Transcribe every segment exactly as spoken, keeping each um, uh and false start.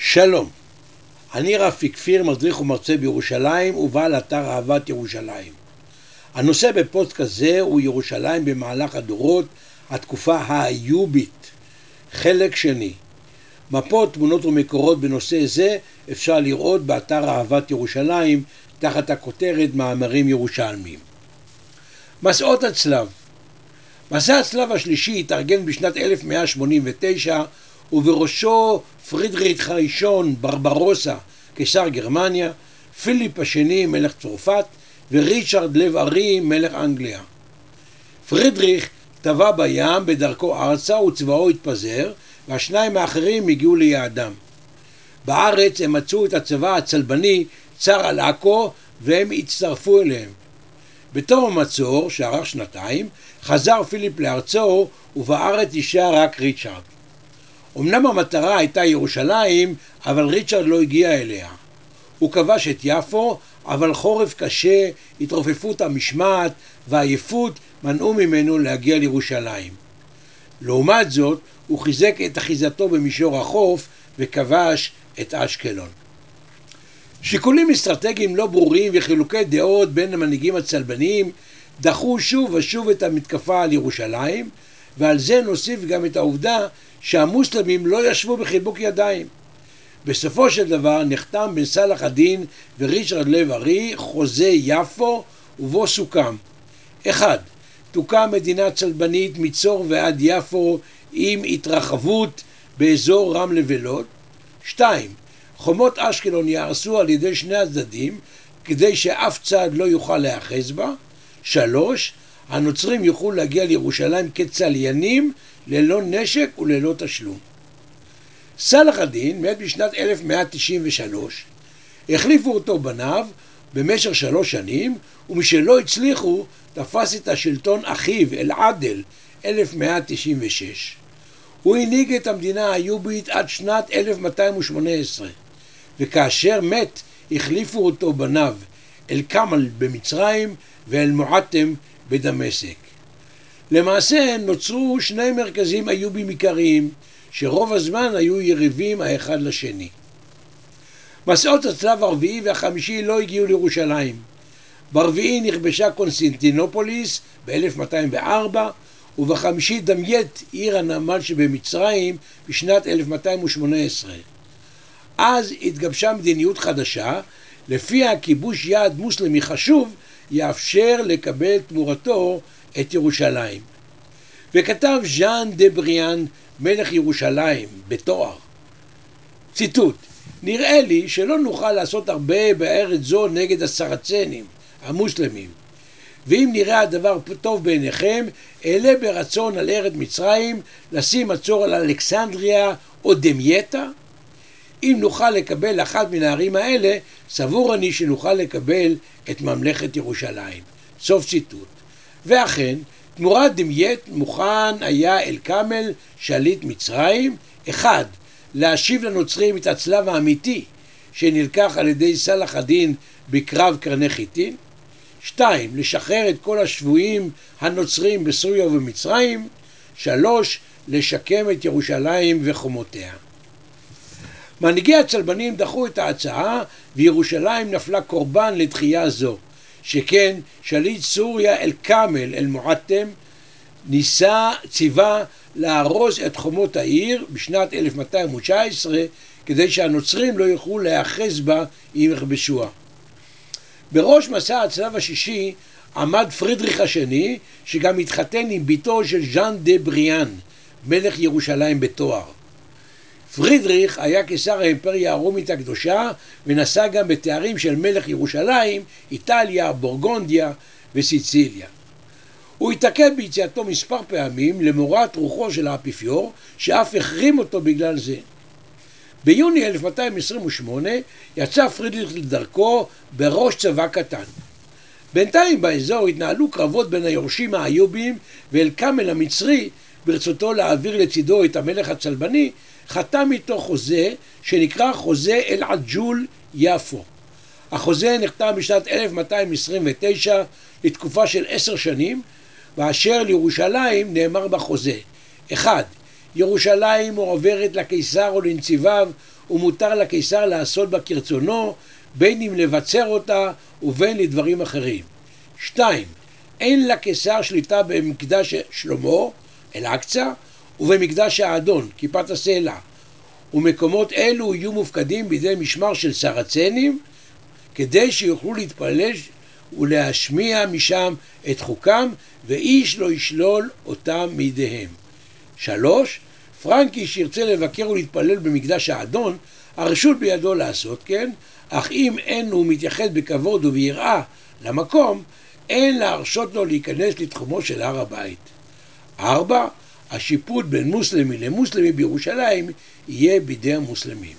שלום, אני רפי כפיר, מדריך ומרצה בירושלים ובעל אתר אהבת ירושלים. הנושא בפודקאסט זה הוא ירושלים במהלך הדורות, התקופה האיובית, חלק שני. מפות, תמונות ומקורות בנושא זה אפשר לראות באתר אהבת ירושלים תחת הכותרת מאמרים ירושלמיים. מסעות הצלב. מסע הצלב השלישי התארגן בשנת אלף מאה שמונים ותשע ובראשו פרידריך הראשון ברברוסה קיסר גרמניה, פיליפ השני מלך צרפת וריצ'רד לב ארי מלך אנגליה. פרידריך טבע בים בדרכו ארצה וצבאו התפזר והשניים האחרים הגיעו ליעדם. בארץ הם מצאו את הצבא הצלבני צר על עכו והם הצטרפו אליהם. בתום המצור שארך שנתיים חזר פיליפ לארצו ובארץ יישאר רק ריצ'רד. אמנם המטרה הייתה ירושלים, אבל ריצ'רד לא הגיע אליה. הוא כבש את יפו, אבל חורף קשה, התרופפות המשמעת והעייפות מנעו ממנו להגיע לירושלים. לעומת זאת, הוא חיזק את אחיזתו במישור החוף וכבש את אשקלון. שיקולים אסטרטגיים לא ברורים וחילוקי דעות בין המנהיגים הצלבניים דחו שוב ושוב את המתקפה על ירושלים, ועל זה נוסיף גם את העובדה שהמוסלמים לא ישבו בחיבוק ידיים. בסופו של דבר נחתם בין סלאח א-דין וריצ'רד לב ארי חוזה יפו ובו סוכם: אחד. תוקם מדינה צלבנית מצור ועד יפו עם התרחבות באזור רמלה ולוד. שתיים. חומות אשקלון יהרסו על ידי שני הצדדים כדי שאף צד לא יוכל להיאחז בה. שלוש. הנוצרים יוכלו להגיע לירושלים כצליינים ללא נשק וללא תשלום. סלאח א-דין מת בשנת אלף מאה תשעים ושלוש. החליפו אותו בניו במשך שלוש שנים, ומשלא הצליחו תפס את השלטון אחיו אל-עדל אלף מאה תשעים ושש. הוא הנהיג את המדינה האיובית עד שנת אלף מאתיים ושמונה עשרה, וכאשר מת החליפו אותו בניו אל-כמל במצרים ואל-מועתם בדמשק. למעשה נוצרו שני מרכזים איובים עיקריים שרוב הזמן היו יריבים האחד לשני. מסעות הצלב הרביעי והחמישי לא הגיעו לירושלים. ברביעי נכבשה קונסטנטינופוליס ב-אלף מאתיים וארבע ובחמישי דמייט, עיר הנמל שבמצרים, בשנת אלף מאתיים ושמונה עשרה. אז התגבשה מדיניות חדשה לפיה כיבוש יעד מוסלמי חשוב יאפשר לקבל תמורתו את ירושלים. וכתב ז'אן דה בריאן מלך ירושלים בתואר, ציטוט: נראה לי שלא נוכל לעשות הרבה בארץ זו נגד הסרצנים המוסלמים, ואם נראה הדבר טוב בעיניכם אעלה ברצון על ארץ מצרים לשים מצור על אלכסנדריה או דמייטה. אם נוכל לקבל אחת מן הערים האלה, סבור אני שנוכל לקבל את ממלכת ירושלים. סוף ציטוט. ואכן, תמורת דמייט מוכן היה אל-כמל שליט מצרים: אחד. להשיב לנוצרים את הצלב האמיתי שנלקח על ידי סלאח א-דין בקרב קרני חיטין. שתיים. לשחרר את כל השבויים הנוצרים בסוריה ובמצרים. שלוש. לשקם את ירושלים וחומותיה. מנהיגי הצלבנים דחו את ההצעה וירושלים נפלה קורבן לדחייה זו, שכן שליט סוריה אל-כמל אל-מועתם ניסה ציווה להרוס את חומות העיר בשנת אלף מאתיים ותשע עשרה כדי שהנוצרים לא יוכלו להיאחז בה אם יכבשוה. בראש מסע הצלב השישי עמד פרידריך השני, שגם התחתן עם ביתו של ז'אן דה בריאן מלך ירושלים בתואר. פרידריך היה קיסר האימפריה הרומית הקדושה ונשא גם בתארים של מלך ירושלים, איטליה, בורגונדיה וסיציליה. הוא התעכב ביציאתו מספר פעמים למורת רוחו של האפיפיור, שאף החרים אותו בגלל זה. ביוני אלף מאתיים עשרים ושמונה יצא פרידריך לדרכו בראש צבא קטן. בינתיים באזור התנהלו קרבות בין היורשים האיובים ואל-כמל המצרי. ברצותו להעביר לצידו את המלך הצלבני, חתם איתו חוזה שנקרא חוזה אל-עג'ול יפו. החוזה נחתם בשנת אלף מאתיים עשרים ותשע לתקופה של עשר שנים, ואשר לירושלים נאמר בחוזה: אחד. ירושלים מועברת לקיסר או לנציביו, ומותר לקיסר לעשות בה כרצונו, בין אם לבצר אותה ובין לדברים אחרים. שתיים. אין לקיסר שליטה במקדש שלמה, אל-אקצא, ובמקדש האדון, כיפת הסלע. ומקומות אלו יהיו מופקדים בידי משמר של סרצנים, כדי שיוכלו להתפלל ולהשמיע משם את חוקם, ואיש לא ישלול אותם מידיהם. שלוש. פרנקי שירצה לבקר ולהתפלל במקדש האדון, הרשות בידו לעשות כן, אך אם אין הוא מתייחס בכבוד וביראה למקום, אין להרשות לו להיכנס לתחומו של הר הבית. ארבע. השיפוט בין מוסלמי למוסלמי בירושלים יהיה בידי המוסלמים.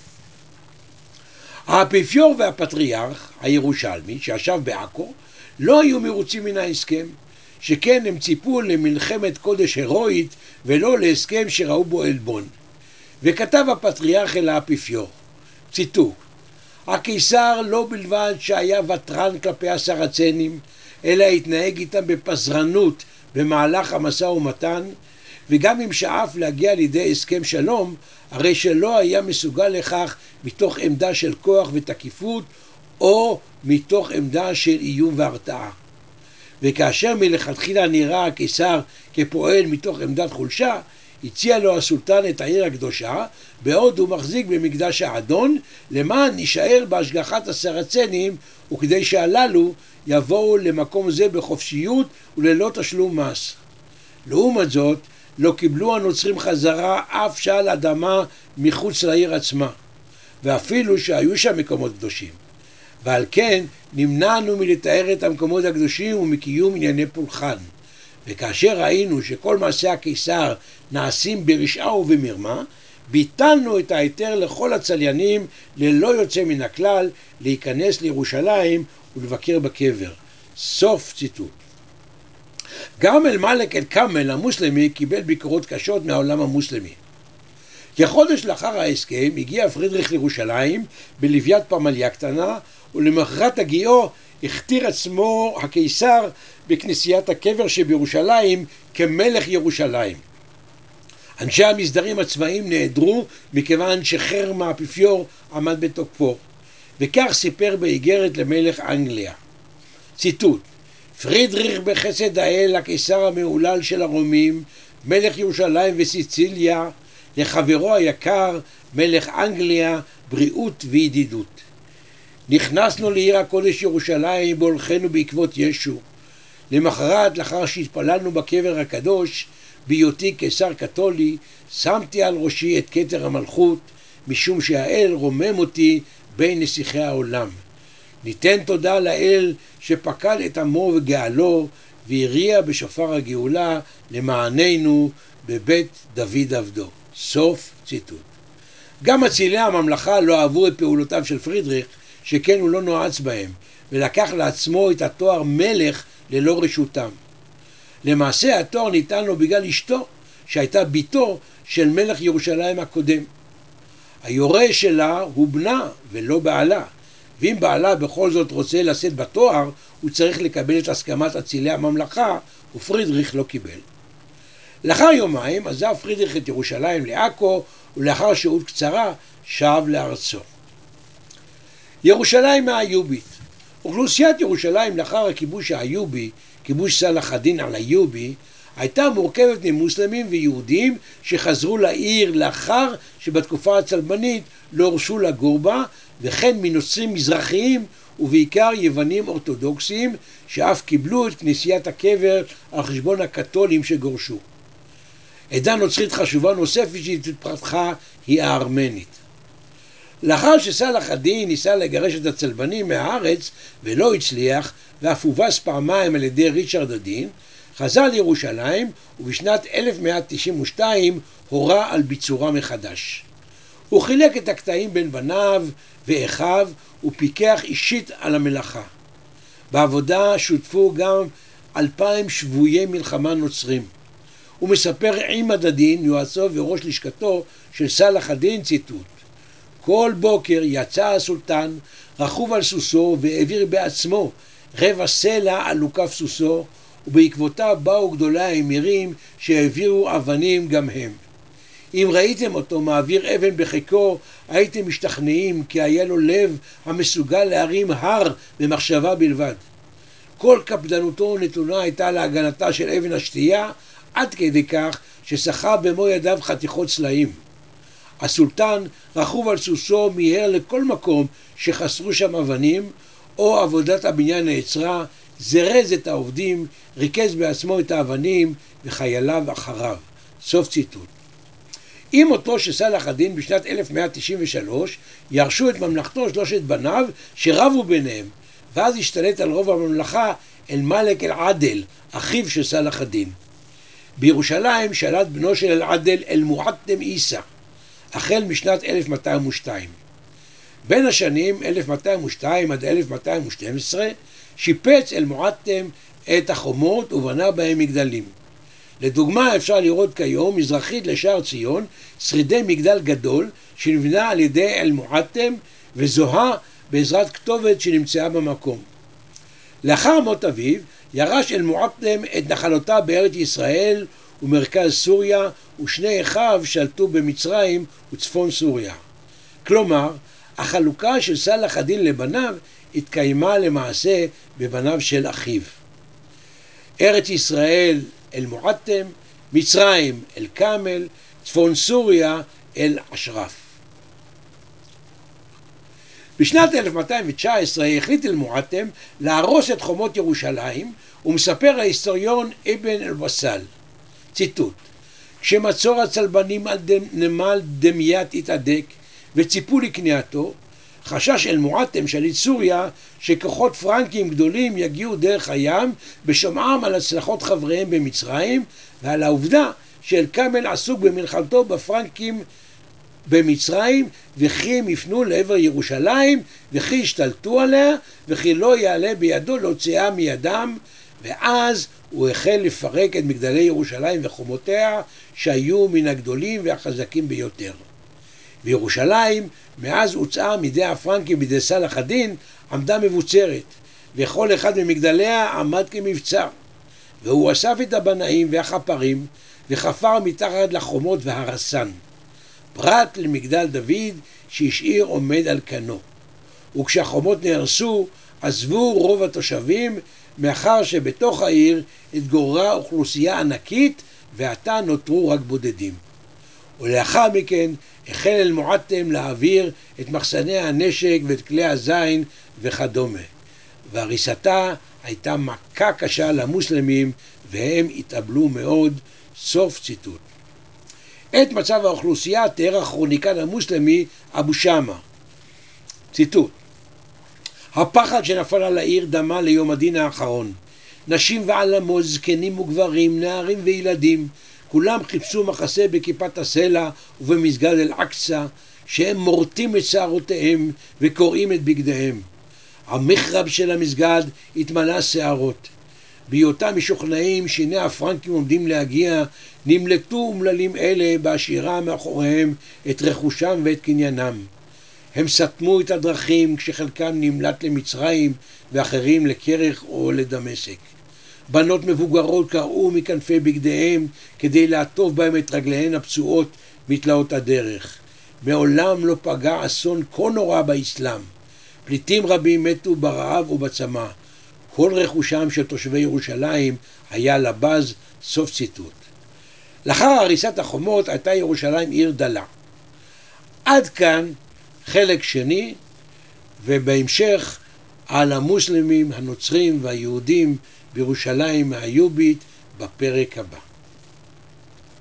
האפיפיור והפטריארך הירושלמי שישב בעכו לא היו מרוצים מן ההסכם, שכן הם ציפו למלחמת קודש הרואית ולא להסכם שראו בו עלבון. וכתב הפטריארך אל האפיפיור, ציטוט: הקיסר לא בלבד שהיה ותרן כלפי הסרצנים, אלא התנהג איתם בפזרנות במהלך המשא ומתן, וגם אם שאף להגיע לידי הסכם שלום, הרי שלא היה מסוגל לכך מתוך עמדה של כוח ותקיפות, או מתוך עמדה של איום והרתעה. וכאשר מלכתחילה נראה הקיסר כפועל מתוך עמדת חולשה, הציע לו הסולטן את העיר הקדושה, בעוד הוא מחזיק במקדש האדון, למען יישאר בהשגחת הסרצנים, וכדי שהללו יבואו למקום זה בחופשיות וללא תשלום מס. לעומת זאת, לא קיבלו הנוצרים חזרה אף שעל אדמה מחוץ לעיר עצמה, ואפילו שהיו שם מקומות קדושים. ועל כן נמנענו מלתאר את המקומות הקדושים ומקיום ענייני פולחן. וכאשר ראינו שכל מעשי הקיסר נעשים ברשעה ובמרמה, ביטלנו את ההיתר לכל הצליינים ללא יוצא מן הכלל להיכנס לירושלים ולבקר בקבר. סוף ציטוט. גם אל-מלך אל-כאמל המוסלמי קיבל ביקורות קשות מהעולם המוסלמי. כחודש לאחר ההסכם הגיע פרידריך לירושלים בלוויית פמליה קטנה, ולמחרת הגיעו הכתיר עצמו הקיסר בכנסיית הקבר שבירושלים כמלך ירושלים. אנשי המסדרים הצבאיים נעדרו מכיוון שחרם האפיפיור עמד בתוקפו, וכך סיפר באיגרת למלך אנגליה. ציטוט: פרידריך בחסד האל הקיסר המהולל של הרומים, מלך ירושלים וסיציליה, לחברו היקר מלך אנגליה, בריאות וידידות. נכנסנו לעיר הקודש ירושלים בהולכנו בעקבות ישו. למחרת, לאחר שהתפללנו בקבר הקדוש, בהיותי קיסר קתולי, שמתי על ראשי את כתר המלכות, משום שהאל רומם אותי בין נסיכי העולם. ניתן תודה לאל שפקד את עמו וגאלו, והריע בשופר הגאולה למעננו בבית דוד עבדו. סוף ציטוט. גם אצילי הממלכה לא אהבו את פעולותיו של פרידריך, שכן הוא לא נועץ בהם, ולקח לעצמו את התואר מלך ללא רשותם. למעשה התואר ניתן לו בגלל אשתו, שהייתה ביתו של מלך ירושלים הקודם. היורש שלה הוא בנה ולא בעלה, ואם בעלה בכל זאת רוצה לשאת בתואר, הוא צריך לקבל את הסכמת אצילי הממלכה, ופרידריך לא קיבל. לאחר יומיים עזב פרידריך את ירושלים לעכו, ולאחר שהות קצרה שב לארצו. ירושלים האיובית. אוכלוסיית ירושלים לאחר הכיבוש האיובי, כיבוש סלאח א-דין אל-איובי, הייתה מורכבת ממוסלמים ויהודים שחזרו לעיר לאחר שבתקופה הצלבנית לא הורשו לגור בה, וכן מנוצרים מזרחיים ובעיקר יוונים אורתודוקסיים שאף קיבלו את כנסיית הקבר על חשבון הקתולים שגורשו. עדה נוצרית חשובה נוספת שהתפתחה היא הארמנית. לאחר שסלאח א-דין ניסה לגרש את הצלבנים מהארץ ולא הצליח, ואף הובס פעמיים על ידי ריצ'רד א-דין, חזר לירושלים ובשנת אלף מאה תשעים ושתיים הורה על ביצורה מחדש. הוא חילק את הקטעים בין בניו ואחיו ופיקח אישית על המלאכה. בעבודה שותפו גם אלפיים שבויי מלחמה נוצרים. הוא מספר עימאד א-דין, יועצו וראש לשכתו של סלאח א-דין, ציטוט: כל בוקר יצא הסולטן רכוב על סוסו והעביר בעצמו רבע סלע על לוקף סוסו, ובעקבותיו באו גדולי האמירים שהעבירו אבנים גם הם. אם ראיתם אותו מעביר אבן בחיקו, הייתם משתכנעים כי היה לו לב המסוגל להרים הר במחשבה בלבד. כל קפדנותו נתונה הייתה להגנתה של אבן השתייה, עד כדי כך שסחב במו ידיו חתיכות סלעים. הסולטן, רכוב על סוסו, מיהר לכל מקום שחסרו שם אבנים, או עבודת הבניין נעצרה, זרז את העובדים, ריכז בעצמו את האבנים, וחייליו אחריו. סוף ציטוט. עם מותו של סלאח א-דין בשנת אלף מאה תשעים ושלוש, ירשו את ממלכתו שלושת בניו שרבו ביניהם, ואז השתלט על רוב הממלכה אל-מלך אל-עדל, אחיו של סלאח א-דין. בירושלים שלט בנו של אל-עדל אל-מועתם עיסא, החל משנת אלף מאתיים ושתיים. בין השנים אלף מאתיים ושתיים עד אלף מאתיים ושתים עשרה שיפץ אל-מועתם את החומות ובנה בהם מגדלים. לדוגמה, אפשר לראות כיום מזרחית לשער ציון שרידי מגדל גדול שנבנה על ידי אל-מועתם וזוהה בעזרת כתובת שנמצאה במקום. לאחר מות אביו ירש אל-מועתם את נחלותיו בארץ ישראל ומרכז סוריה, ושני אחיו שלטו במצרים וצפון סוריה. כלומר, החלוקה של סלאח א-דין לבניו התקיימה למעשה בבניו של אחיו. ארץ ישראל אל-מועתם, מצרים אל-כאמל, צפון סוריה אל-אשרף. בשנת אלף מאתיים תשע עשרה החליט אל-מועתם להרוס את חומות ירושלים, ומספר ההיסטוריון אבן אל-וסל, ציטוט: כשמצור הצלבנים על נמל דמיית התהדק וציפו לקנייתו, חשש אל-מועתם שליט סוריה שכוחות פרנקים גדולים יגיעו דרך הים בשומעם על הצלחות חבריהם במצרים ועל העובדה שאל-כאמל עסוק במלחמתו בפרנקים במצרים, וכי הם יפנו לעבר ירושלים וכי ישתלטו עליה וכי לא יעלה בידו להוציאה מידם, ואז הוא החל לפרק את מגדלי ירושלים וחומותיה שהיו מן הגדולים והחזקים ביותר. וירושלים מאז הוצאה מידי הפרנקים בידי סלאח א-דין עמדה מבוצרת, וכל אחד ממגדליה עמד כמבצר, והוא אסף את הבנאים והחפרים וחפר מתחת לחומות והרסן, פרט למגדל דוד שהשאיר עומד על כנו. וכשהחומות נהרסו עזבו רוב התושבים, מאחר שבתוך העיר התגוררה אוכלוסייה ענקית ועתה נותרו רק בודדים. ולאחר מכן החל אל-מועתם להעביר את מחסני הנשק ואת כלי הזין וכדומה, והריסתה הייתה מכה קשה למוסלמים והם התאבלו מאוד. סוף ציטוט. את מצב האוכלוסייה תיאר הכרוניקן המוסלמי אבו שמא, ציטוט: הפחד שנפל על העיר דמה ליום הדין האחרון. נשים ועלמות, זקנים וגברים, נערים וילדים, כולם חיפשו מחסה בכיפת הסלע ובמסגד אל-אקצא, שהם מורטים את שערותיהם וקוראים את בגדיהם. המחרב של המסגד התמלא שערות. בהיותם משוכנעים שהנה הפרנקים עומדים להגיע, נמלטו אומללים אלה בהשאירה מאחוריהם את רכושם ואת קניינם. הם סתמו את הדרכים כשחלקם נמלט למצרים ואחרים לקרח או לדמשק. בנות מבוגרות קרעו מכנפי בגדיהם כדי לעטוף בהם את רגליהן הפצועות מתלאות הדרך. מעולם לא פגע אסון כה נורא באסלאם. פליטים רבים מתו ברעב ובצמא. כל רכושם של תושבי ירושלים היה לבז. סוף ציטוט. לאחר הריסת החומות הייתה ירושלים עיר דלה. עד כאן חלק שני, ובהמשך על המוסלמים, הנוצרים והיהודים בירושלים האיובית בפרק הבא.